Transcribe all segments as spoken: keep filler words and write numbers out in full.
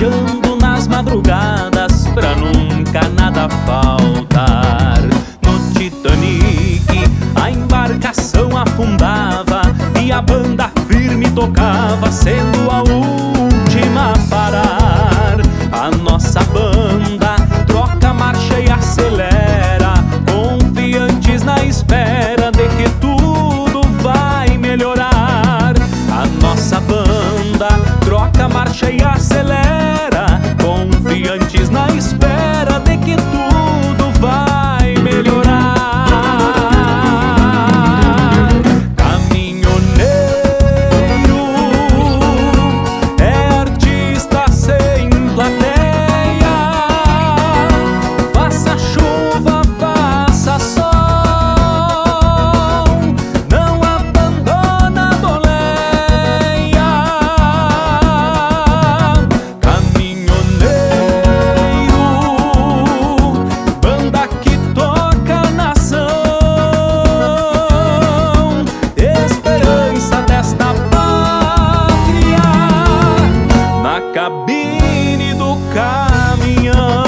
viajando nas madrugadas pra nunca nada faltar. No Titanic a embarcação afundava e a banda firme tocava, sendo a última a parar. A nossa banda troca a marcha e acelera, confiantes na espera de que tudo vai melhorar. A nossa banda troca a marcha e acelera, confiantes na espera de que tudo vai melhorar. Caminhoneiro é artista sem plateia, faça chuva, faça sol, não abandona a boleia. Caminhoneiro, banda que toca a nação, esperança desta pátria, na cabine do caminhão.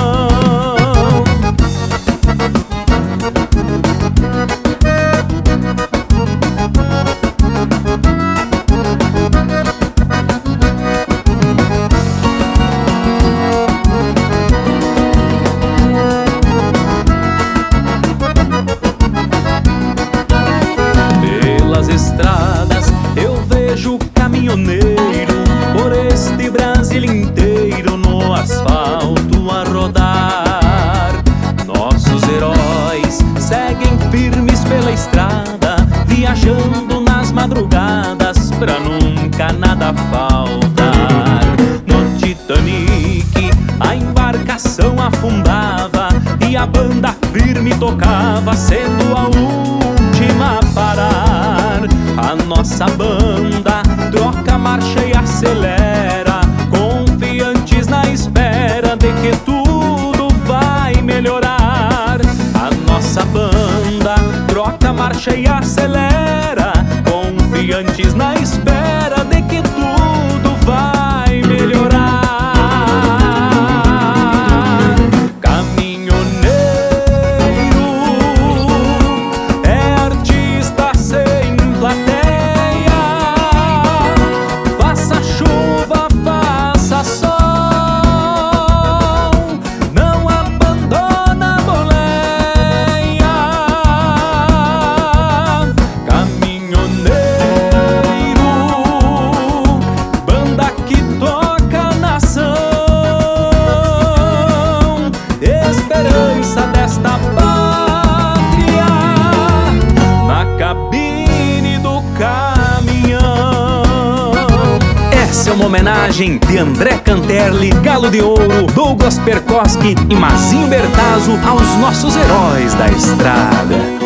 Pelas estradas eu vejo caminhoneiro, por este Brasil inteiro no asfalto a rodar. Nossos heróis seguem firmes pela estrada, viajando nas madrugadas pra nunca nada faltar. No Titanic a embarcação afundava e a banda firme tocava, sendo a última a parar. A nossa banda troca a marcha e acelera, confiantes na espera de que tudo vai melhorar. A nossa banda troca a marcha e acelera, confiantes na espera de que tudo vai melhorar. Caminhoneiro é artista sem plateia, faça chuva, faça sol, não abandona a boleia. Caminhoneiro, banda que toca a nação, esperança desta pátria, na cabine do caminhão. Essa é uma homenagem de André Canterli, Galo de Ouro, Douglas Perkoski e Mazinho Bertazzo aos nossos heróis da estrada.